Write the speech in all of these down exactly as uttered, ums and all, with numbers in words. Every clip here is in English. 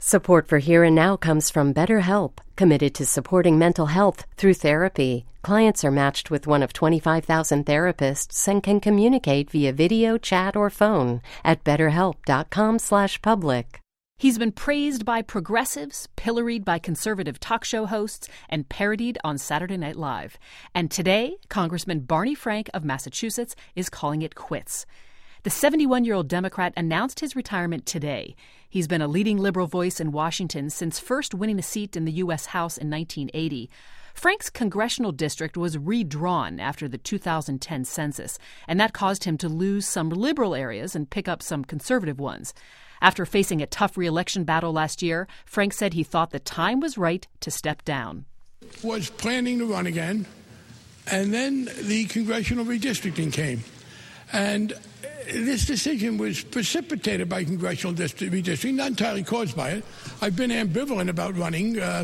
Support for Here and Now comes from BetterHelp, committed to supporting mental health through therapy. Clients are matched with one of twenty-five thousand therapists and can communicate via video, chat, or phone at betterhelp.com slash public. He's been praised by progressives, pilloried by conservative talk show hosts, and parodied on Saturday Night Live. And today, Congressman Barney Frank of Massachusetts is calling it quits. The seventy-one-year-old Democrat announced his retirement today. He's been a leading liberal voice in Washington since first winning a seat in the U S House in nineteen eighty. Frank's congressional district was redrawn after the two thousand ten census, and that caused him to lose some liberal areas and pick up some conservative ones. After facing a tough re-election battle last year, Frank said he thought the time was right to step down. Was planning to run again, and then the congressional redistricting came. And this decision was precipitated by congressional district redistricting, not entirely caused by it. I've been ambivalent about running, uh,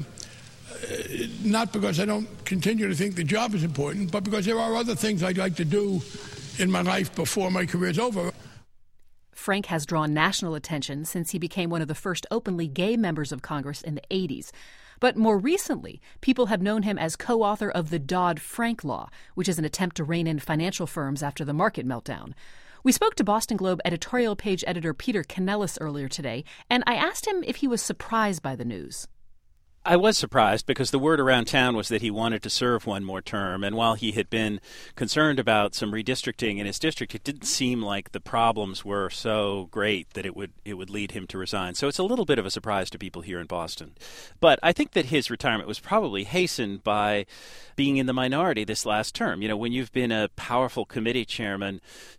not because I don't continue to think the job is important, but because there are other things I'd like to do in my life before my career's over. Frank has drawn national attention since he became one of the first openly gay members of Congress in the eighties. But more recently, people have known him as co-author of the Dodd-Frank Law, which is an attempt to rein in financial firms after the market meltdown. We spoke to Boston Globe editorial page editor Peter Canellis earlier today, and I asked him if he was surprised by the news. I was surprised because the word around town was that he wanted to serve one more term. And while he had been concerned about some redistricting in his district, it didn't seem like the problems were so great that it would it would lead him to resign. So it's a little bit of a surprise to people here in Boston. But I think that his retirement was probably hastened by being in the minority this last term. You know, when you've been a powerful committee chairman,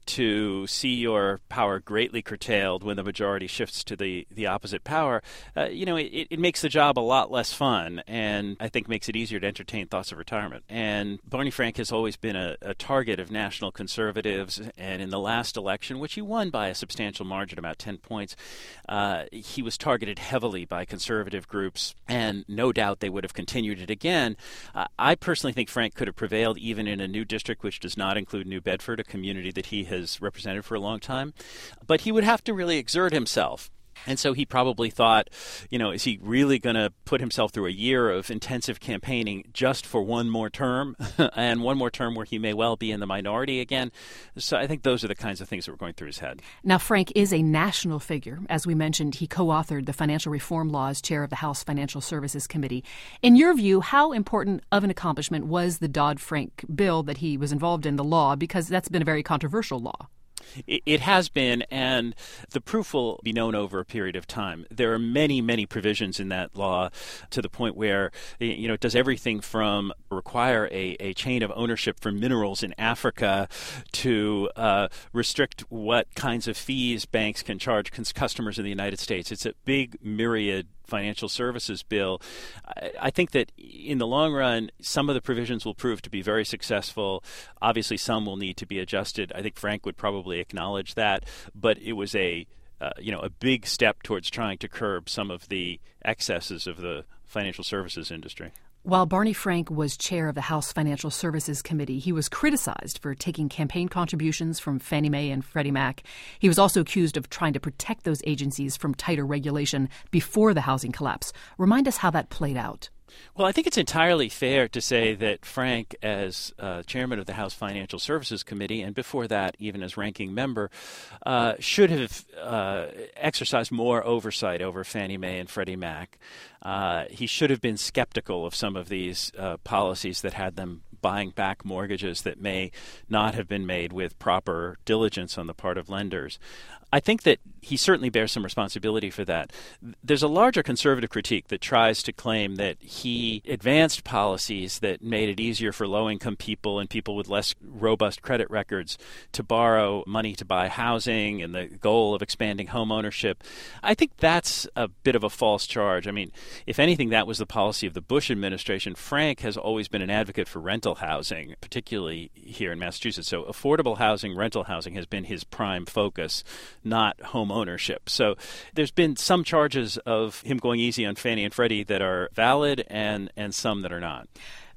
to see your power greatly curtailed when the majority shifts to the, the opposite power, uh, you know, it, it makes the job a lot less fun, and I think makes it easier to entertain thoughts of retirement. And Barney Frank has always been a, a target of national conservatives, and in the last election, which he won by a substantial margin, about ten points, uh, he was targeted heavily by conservative groups, and no doubt they would have continued it again. Uh, I personally think Frank could have prevailed even in a new district, which does not include New Bedford, a community that he has represented for a long time. But he would have to really exert himself. And so he probably thought, you know, is he really going to put himself through a year of intensive campaigning just for one more term and one more term where he may well be in the minority again? So I think those are the kinds of things that were going through his head. Now, Frank is a national figure. As we mentioned, he co-authored the financial reform law as chair of the House Financial Services Committee. In your view, how important of an accomplishment was the Dodd-Frank bill that he was involved in, the law, because that's been a very controversial law? It has been, and the proof will be known over a period of time. There are many, many provisions in that law to the point where, you know, it does everything from require a, a chain of ownership for minerals in Africa to uh, restrict what kinds of fees banks can charge customers in the United States. It's a big myriad financial services bill. I think that in the long run, some of the provisions will prove to be very successful. Obviously, some will need to be adjusted. I think Frank would probably acknowledge that, but it was a uh, you know a big step towards trying to curb some of the excesses of the financial services industry. While Barney Frank was chair of the House Financial Services Committee, he was criticized for taking campaign contributions from Fannie Mae and Freddie Mac. He was also accused of trying to protect those agencies from tighter regulation before the housing collapse. Remind us how that played out. Well, I think it's entirely fair to say that Frank, as uh, chairman of the House Financial Services Committee, and before that, even as ranking member, uh, should have uh, exercised more oversight over Fannie Mae and Freddie Mac. Uh, he should have been skeptical of some of these uh, policies that had them buying back mortgages that may not have been made with proper diligence on the part of lenders. I think that he certainly bears some responsibility for that. There's a larger conservative critique that tries to claim that he advanced policies that made it easier for low-income people and people with less robust credit records to borrow money to buy housing and the goal of expanding home ownership. I think that's a bit of a false charge. I mean, if anything, that was the policy of the Bush administration. Frank has always been an advocate for rental housing, particularly here in Massachusetts. So affordable housing, rental housing has been his prime focus, not home ownership. So there's been some charges of him going easy on Fannie and Freddie that are valid and, and some that are not.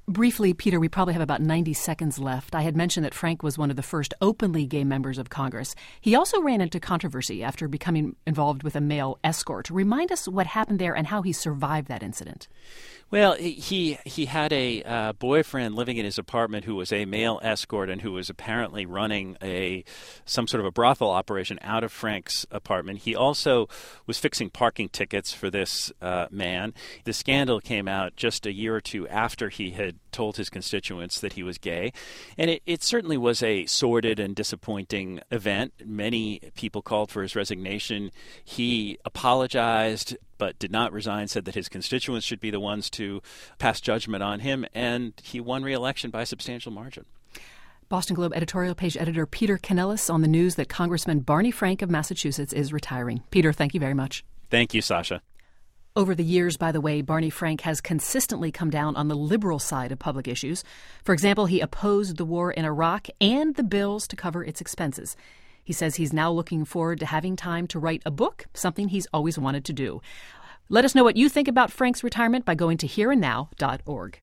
Briefly, Peter, we probably have about ninety seconds left. I had mentioned that Frank was one of the first openly gay members of Congress. He also ran into controversy after becoming involved with a male escort. Remind us what happened there and how he survived that incident. Well, he he had a uh, boyfriend living in his apartment who was a male escort and who was apparently running a some sort of a brothel operation out of Frank's apartment. He also was fixing parking tickets for this uh, man. The scandal came out just a year or two after he had told his constituents that he was gay. And it, it certainly was a sordid and disappointing event. Many people called for his resignation. He apologized but did not resign, said that his constituents should be the ones to pass judgment on him, and he won re-election by a substantial margin. Boston Globe editorial page editor Peter Canellis on the news that Congressman Barney Frank of Massachusetts is retiring. Peter, thank you very much. Thank you, Sasha. Over the years, by the way, Barney Frank has consistently come down on the liberal side of public issues. For example, he opposed the war in Iraq and the bills to cover its expenses. He says he's now looking forward to having time to write a book, something he's always wanted to do. Let us know what you think about Frank's retirement by going to here and now dot org.